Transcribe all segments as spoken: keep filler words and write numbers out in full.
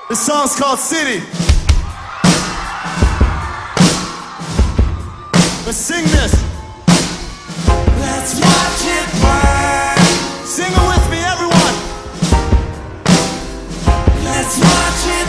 This song's called City. Let's sing this. Let's watch it burn. Sing it with me, everyone. Let's watch it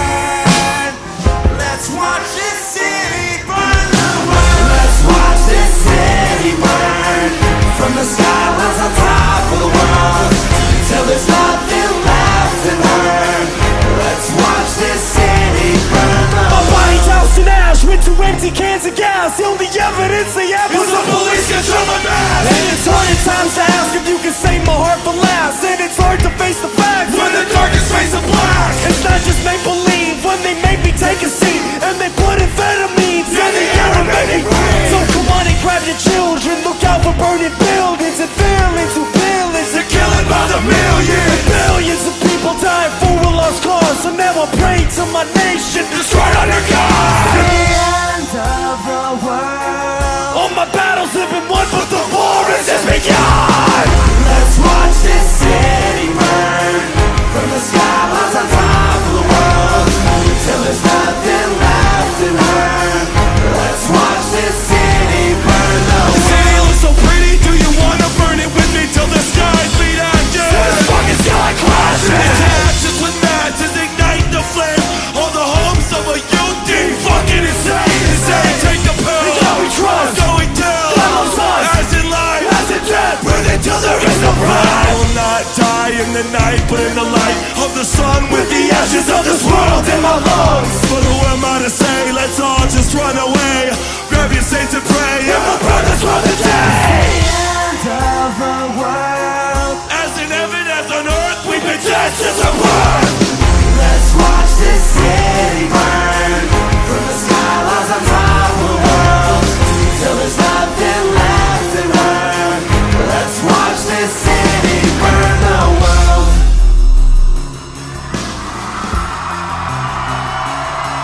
burn. Let's watch this city burn the world. Let's watch this city burn. From the skylines on top of the world, till there's nothing left in her. Let's watch this city burn the world. My body's housed in ash with two empty cans of gas. The only evidence they have was the police control my mask. And it's hard at times to ask if you can save my heart for last. And it's hard to face the facts when the darkest fades to black. It's not just make-believe when they make me take a seat and they put amphetamines in the air and make me breathe. So come on and grab your children, look out for burning buildings and villains who pillage. They're killing by the millions. Billions of people dying for a lost cause. So now I pray to my nation, destroyed under God. The end of the world. All my battles have been won, but the war has just begun. Let's watch this city burn. From the skylines on top of the world, till there's nothing left in her. Let's watch this city burn the world. The city looks so pretty, do you wanna burn it with me till the skies bleed ashes? This fucking sky crashes. It's ashes with matches, ignite the flame. All the homes of a youth deep fucking insane. Insane, take the pill. It's how we trust. So we tell. Follows us. As in life, As in death. breathe it till there is no breath. I will not die in the night, but in the light of the sun, with the ashes of this world in my lungs. But who am I to say? Let's all just run away. Grab your saints and pray, and we'll burn this world today. End of the world. As in heaven, as on earth, we've been destined to burn. Let's watch this city burn. From the skylines on top of the world, till there's nothing left in her. Let's watch this city burn the world.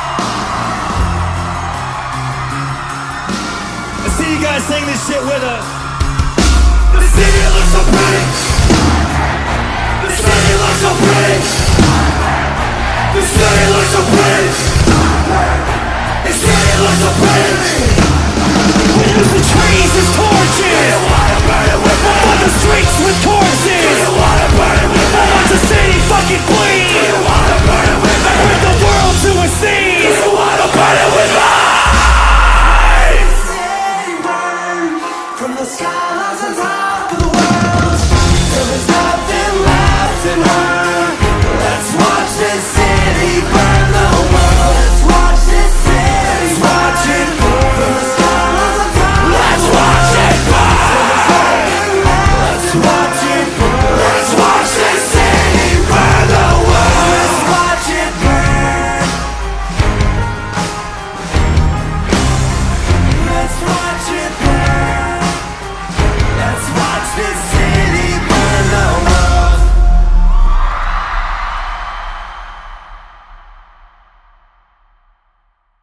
I see you guys sing this shit with us.